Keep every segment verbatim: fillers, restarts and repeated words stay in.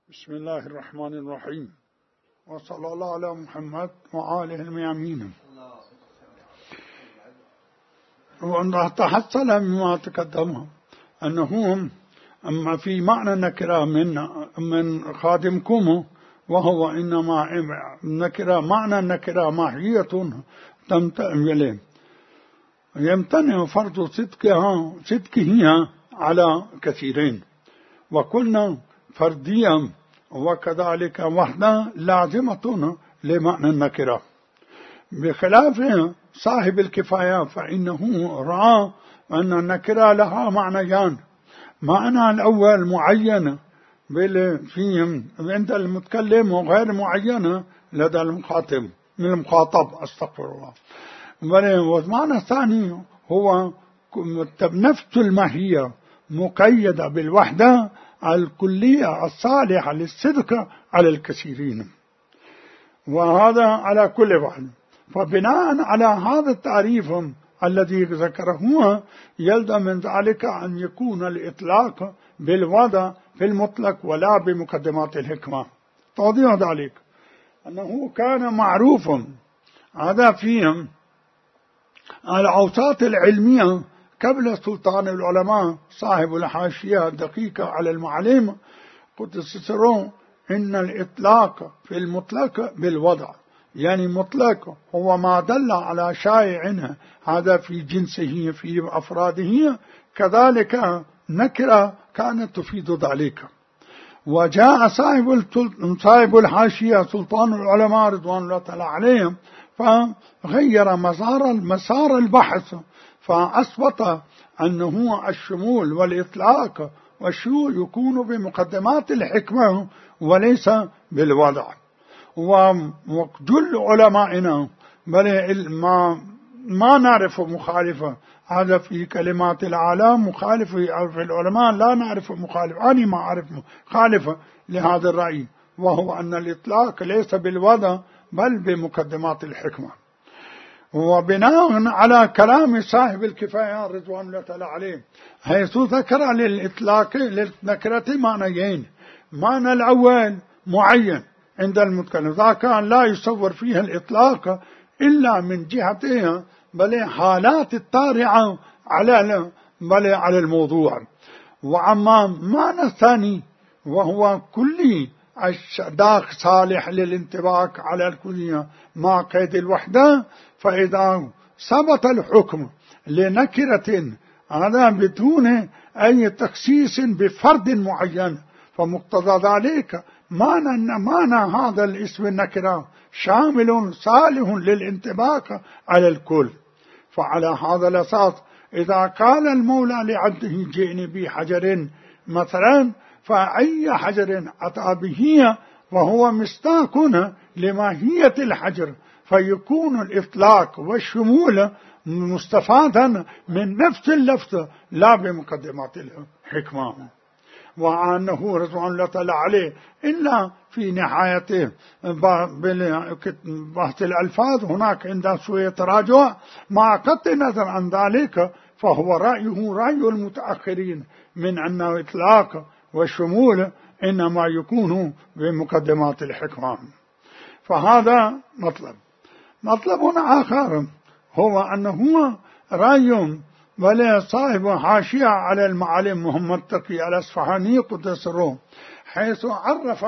بسم الله الرحمن الرحيم، وصلى الله على محمد وآله الميامين. وأن تحصل مما تقدم أنه أما في معنى النكرة من من خادمكم، وهو إنما النكرة معنى النكرة ماهية تمتنع يمتنع فرض صدقها صدقها على كثيرين، وكلنا فرديا وكذلك وحده لازمة لمعنى النكرة، بخلاف صاحب الكفاية فإنه رأى أن النكرة لها معنيان. معنى الأول معين فيهم عند المتكلم وغير معينة لدى المخاطب من المخاطب استغفر الله. والمعنى الثاني هو نفس الماهية مقيدة بالوحدة الكلية الصالحة للصدق على الكثيرين، وهذا على كل واحد. فبناء على هذا التعريف الذي ذكره يلزم من ذلك أن يكون الإطلاق بالوضع في المطلق ولا بمقدمات الحكمة. توضيح ذلك أنه كان معروف هذا فيهم الأوساط العلمية قبل سلطان العلماء صاحب الحاشية الدقيقة على المعالم قدس سره إن الإطلاق في المطلق بالوضع، يعني مطلق هو ما دل على شائع هذا في جنسه في أفراده، كذلك نكرة كانت تفيد ذلك. وجاء صاحب صاحب الحاشية سلطان العلماء رضوان الله تعالى عليهم فغير مسار مسار البحث، فأثبت أنه الشمول والإطلاق والشمول يكون بمقدمات الحكمة وليس بالوضع. وجل علمائنا بل ما ما نعرف مخالفة هذا في كلمات العالم مخالف في العلماء لا نعرف مخالف، أنا ما أعرف مخالفة لهذا الرأي، وهو أن الإطلاق ليس بالوضع بل بمقدمات الحكمة. وبناء على كلام صاحب الكفاية رضوان الله تعالى عليه حيث ذكر للإطلاق للنكرة معنيين. معنى الأول معين عند المتكلم ذاك لا يصور فيها الإطلاق إلا من جهتها بل حالات الطارئة على بل على الموضوع. وأما معنى الثاني وهو كلي الداخ صالح للانطباق على الكلية مع قيد الوحدة، فإذا ثبت الحكم لنكرة هذا بدون أي تخصيص بفرد معين، فمقتضى ذلك معنى معنى هذا الاسم النكرة شامل صالح للانطباق على الكل. فعلى هذا الأساس إذا قال المولى لعبده جئني بحجر مثلا، فأي حجر أتى به وهو مصداق لماهية الحجر، فيكون الإطلاق والشمول مستفادا من نفس اللفظ لا بمقدمات الحكمة. وأنه رضوان الله تعالى عليه إلا في نهاية بحث الألفاظ هناك عند شوية تراجع مع قطع النظر عن ذلك، فهو رأيه رأي المتأخرين من أن الإطلاق والشمول إنما يكون بمقدمات الحكمة. فهذا مطلب. مطلب آخر هو أنه رأي ولا صاحب حاشية على المعالم محمد تقي الأصفهاني قدس سره حيث عرف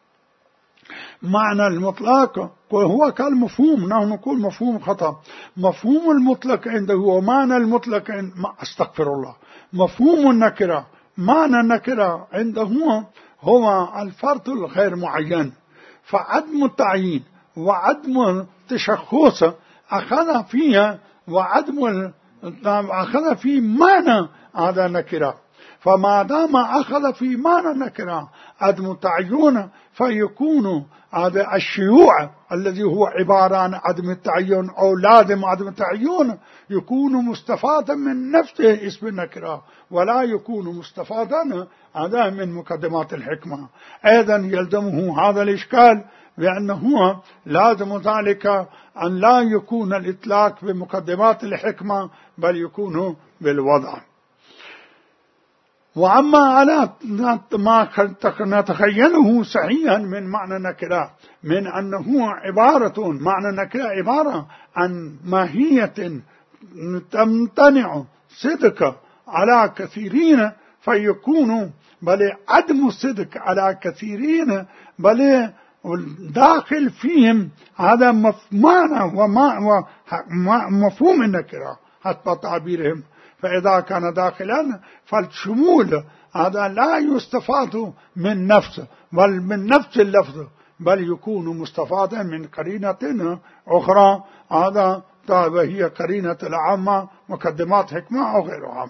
معنى المطلق وهو كالمفهوم. نحن نقول مفهوم خطأ. مفهوم المطلق عنده ومعنى المطلق عند... استغفر الله مفهوم النكرة معنى النكرة عنده هو الفرد الغير معين، فعدم التعيين وعدم التشخص أخذ فيها وعدم أخذ في معنى هذا النكرة. فما دام أخذ في معنى النكرة عدم التعيين فيكون هذا الشيوع الذي هو عبارة عن عدم التعيين أو لازم عدم التعيين يكون مستفادا من نفس اسم النكرة ولا يكون مستفادا هذا من مقدمات الحكمة. أيضا يلزمه هذا الإشكال بأنه لازم ذلك أن لا يكون الإطلاق بمقدمات الحكمة بل يكون بالوضع. وأما على ما نتخيله صحيحا من معنى نكرة، من أنه عبارة معنى نكرة عبارة عن ماهية تمتنع صدق على كثيرين فيكون بل عدم الصدق على كثيرين بل داخل فيهم هذا معنى ومفهوم النكرة حتى تعبيرهم. فإذا كان داخلا فالشمول هذا لا يستفاد من نفسه بل من نفس اللفظ، بل يكون مستفادا من قرينة أخرى، هذا هي قرينة العامة مقدمات حكمة أو غيرها.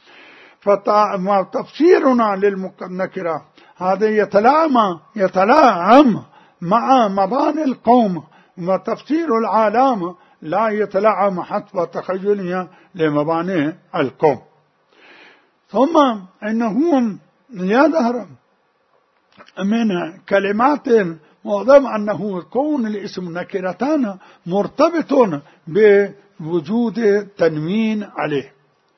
فتفسيرنا للنكرة هذا يتلائم يتلائم مع مباني القوم، وتفسير العالم لا يتلائم حسب تخيلها لمباني القوم. ثم إنه يظهر من كلمات معظم أنه كون الاسم نكرتان مرتبط بوجود تنوين عليه،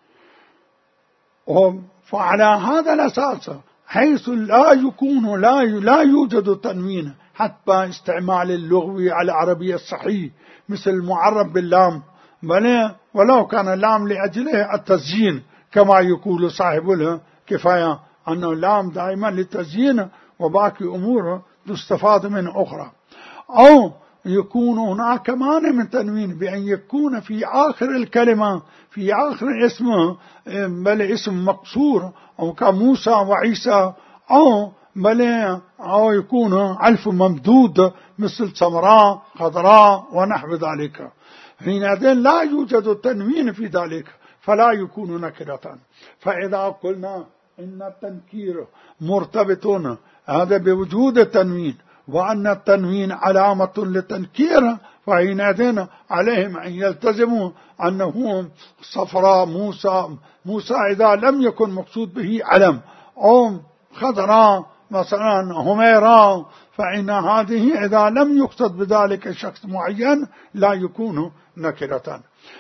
فعلى هذا الأساس حيث لا يكون لا لا يوجد تنوين حتى استعمال اللغوي على العربية الصحيح مثل المعرب باللام، بل ولو كان اللام لأجله التزيين كما يقول صاحب الكفاية أنه اللام دائما للتزيين وباقي أمور تستفاد من أخرى، أو يكون هناك مانع من تنوين بأن يكون في آخر الكلمة في آخر اسمه بل اسم مقصور أو كموسى وعيسى، أو بل أو يكون ألف ممدود مثل سمراء خضراء ونحو ذلك، حينئذ لا يوجد تنوين في ذلك فلا يكون نكرة. فإذا قلنا إن التنكير مرتبط هذا بوجود التنوين وأن التنوين علامة للتنكير، فحينئذ عليهم أن يلتزموا أنه صفراء موسى موسى إذا لم يكن مقصود به علم، أو خضراء مثلا هميراء، فإن هذه إذا لم يقصد بذلك شخص معين لا يكون نكرة،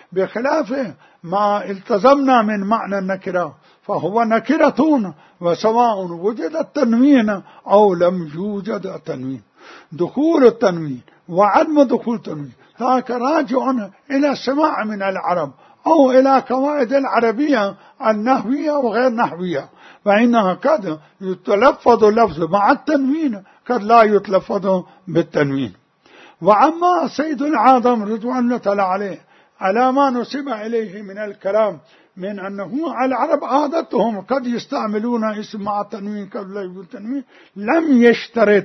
بخلاف ما التزمنا من معنى النكرة فهو نكرة وسواء وجد التنوين أو لم يوجد التنوين. دخول التنوين وعدم دخول التنوين ذاك راجع إلى السماع من العرب أو إلى قواعد العربية النحوية وغير نحوية، فإنها قد يتلفظ اللفظ مع التنوين قد لا يتلفظ بالتنوين. وعما سيد العظم رضوان الله تعالى عليه على ما نسب إليه من الكلام من أنه العرب عادتهم قد يستعملون اسم مع التنوين قبل لا يكون تنوين، لم يشترط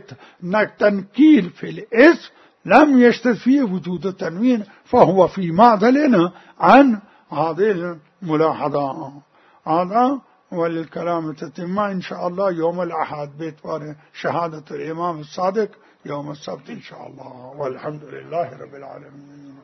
تنكيل في الاسم، لم يشترط فيه وجود التنوين، فهو في معدل عن هذه الملاحظة. هذا وللكلام تتم إن شاء الله يوم الأحد بإعتبار شهادة الإمام الصادق يوم السبت إن شاء الله، والحمد لله رب العالمين.